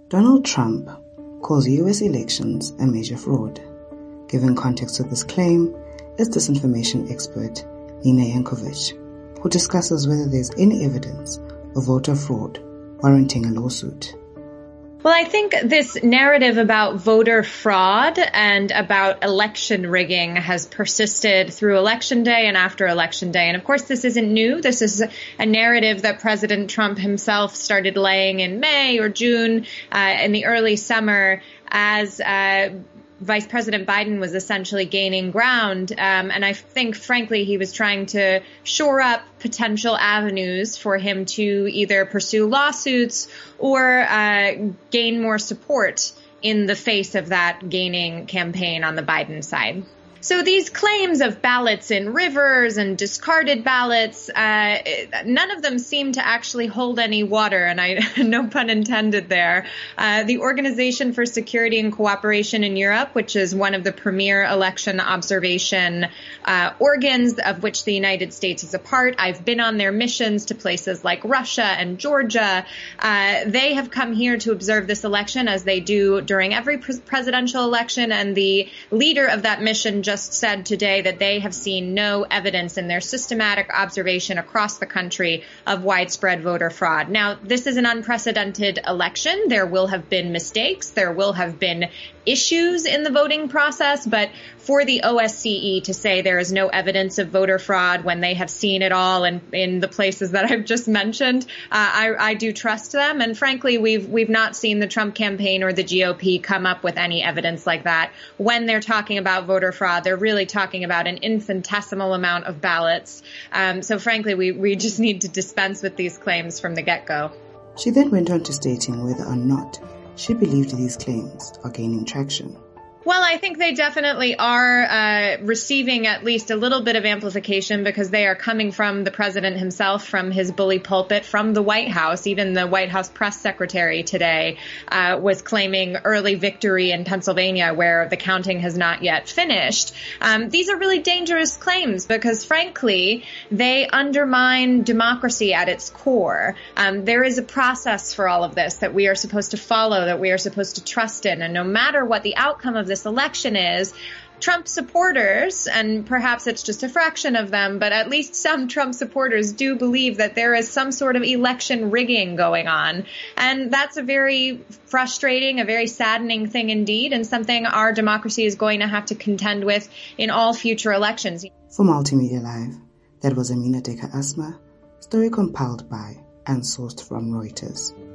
Donald Trump calls US elections a major fraud. Giving context to this claim is disinformation expert Nina Yankovic, who discusses whether there's any evidence of voter fraud warranting a lawsuit. Well, I think this narrative about voter fraud and about election rigging has persisted through Election Day and after Election Day. And of course, this isn't new. This is a narrative that President Trump himself started laying in May or June in the early summer as Vice President Biden was essentially gaining ground. And I think, frankly, he was trying to shore up potential avenues for him to either pursue lawsuits or gain more support in the face of that gaining campaign on the Biden side. So these claims of ballots in rivers and discarded ballots, none of them seem to actually hold any water, and no pun intended there. The Organization for Security and Cooperation in Europe, which is one of the premier election observation organs of which the United States is a part. I've been on their missions to places like Russia and Georgia. They have come here to observe this election, as they do during every presidential election, and the leader of that mission just said today that they have seen no evidence in their systematic observation across the country of widespread voter fraud. Now, this is an unprecedented election. There will have been mistakes. There will have been issues in the voting process. But for the OSCE to say there is no evidence of voter fraud when they have seen it all in the places that I've just mentioned, I do trust them. And frankly, we've not seen the Trump campaign or the GOP come up with any evidence like that. When they're talking about voter fraud, they're really talking about an infinitesimal amount of ballots. So frankly, we just need to dispense with these claims from the get-go. She then went on to stating whether or not she believed these claims are gaining traction. Well, I think they definitely are receiving at least a little bit of amplification because they are coming from the president himself, from his bully pulpit, from the White House. Even the White House press secretary today was claiming early victory in Pennsylvania, where the counting has not yet finished. These are really dangerous claims because, frankly, they undermine democracy at its core. There is a process for all of this that we are supposed to follow, that we are supposed to trust in. And no matter what the outcome of this election is, Trump supporters, and perhaps it's just a fraction of them, but at least some Trump supporters do believe that there is some sort of election rigging going on. And that's a very frustrating, a very saddening thing indeed, and something our democracy is going to have to contend with in all future elections. For Multimedia Live, that was Amina Deka Asma, story compiled by and sourced from Reuters.